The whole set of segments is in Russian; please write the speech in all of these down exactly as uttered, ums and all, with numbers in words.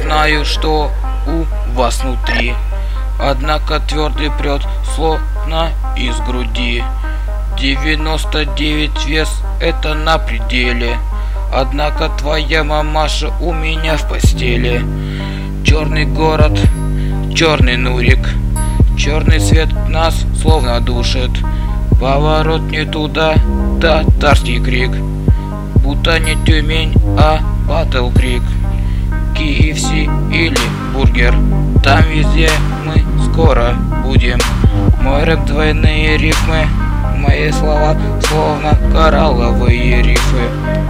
знаю, что у вас внутри, однако твердый прет, словно из груди. девяносто девять вес — это на пределе, однако твоя мамаша у меня в постели. Черный город, черный Нурик, черный свет нас словно душит. Поворот не туда, татарский крик, будто не Тюмень, а Батл Крик. кей эф си или бургер, там везде мы скоро будем. Мой рэп — двойные рифмы, мои слова словно коралловые рифы.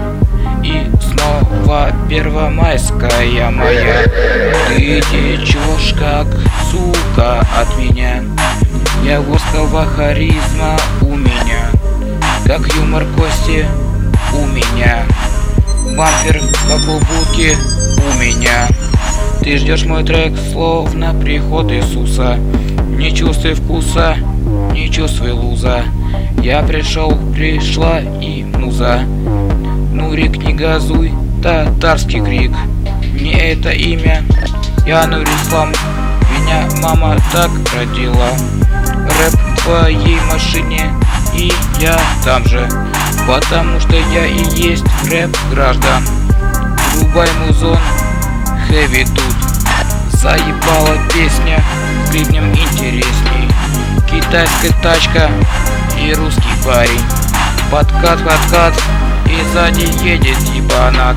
И снова первомайская моя. Ты течешь как сука от меня. Я горского харизма у меня, как юмор Кости у меня, бампер как у Буки у меня. Ты ждешь мой трек, словно приход Иисуса. Не чувствуй вкуса, не чувствуй луза. Я пришел, пришла и муза. Нурик, не газуй, татарский крик. Не это имя, я Нурислам. Меня мама так родила. Рэп в твоей машине, и я там же, потому что я и есть рэп граждан. Врубай музон, хэви тут. Заебала песня, с гребнем интересней. Китайская тачка и русский парень. Подкат, подкат, и сзади едет ебанат.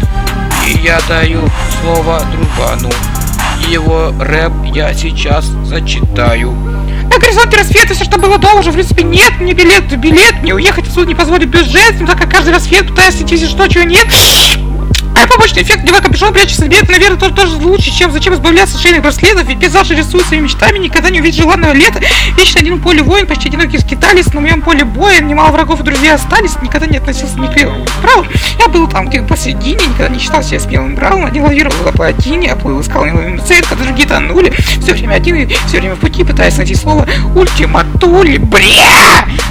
И я даю слово дружбану. Его рэп я сейчас зачитаю. На горизонте рассвета все, что было дома, уже в принципе нет. Мне билет, билет, мне уехать отсюда не позволит бюджет, так как каждый рассвет пытаюсь найти, если что, чего нет. А побочный эффект, надевая капюшон, прячу себе, это, наверное, тоже, тоже лучше, чем зачем избавляться от шейных браслетов, ведь пейзаж рисует своими мечтами, никогда не увидеть желанного лета. Вечно один поле воин, почти одинокий скитались, на моем поле боя немало врагов и друзья остались, никогда не относился ни к левому, ни к правому. Я был там где-то посередине, никогда не считал себя смелым бравым, не лавировал по плотине, оплыл, искал невыявленную цель, когда другие тонули, все время один и все время в пути, пытаясь найти слово ультиматули, бря!